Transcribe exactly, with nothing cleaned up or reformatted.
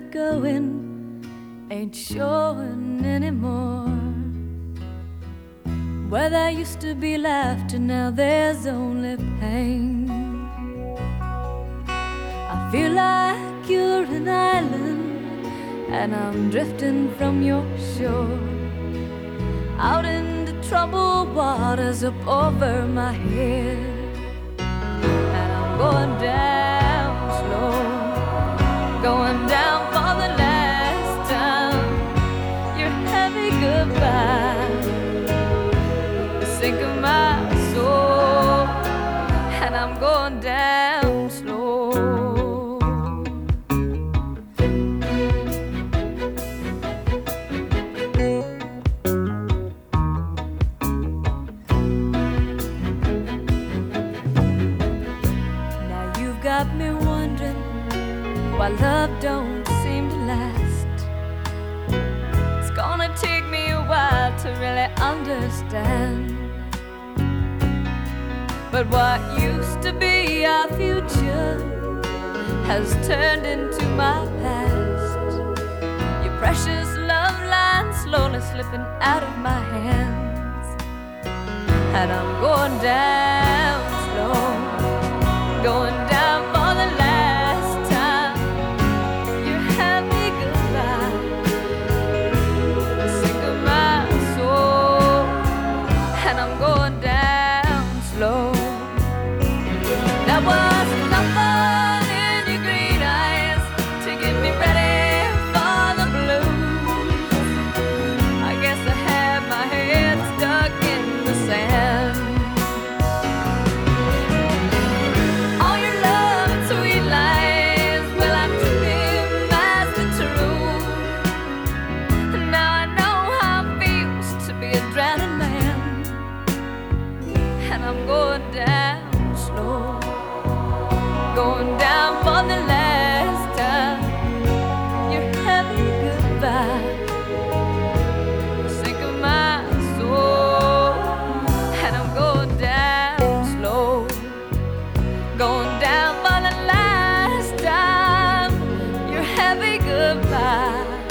going ain't showing anymore. Where there used to be laughter, now there's only pain. I feel like you're an island and I'm drifting from your shore, out in the troubled waters up over my head. And I'm going down slow, going down for the last time. Your heavy goodbye, the sink of my soul, and I'm going down slow. Got me wondering why love don't seem to last. It's gonna take me a while to really understand. But what used to be our future has turned into my past. Your precious love line slowly slipping out of my hands, and I'm going down slow, going down for the last time. Your happy goodbye, the sink of my soul, and I'm going down slow. There was nothing in your green eyes to get me ready for the blues. I guess I had my head stuck in the sand. I'm going down slow, going down for the last time. Your heavy goodbye, the sink of my soul, and I'm going down slow, going down for the last time. Your heavy goodbye.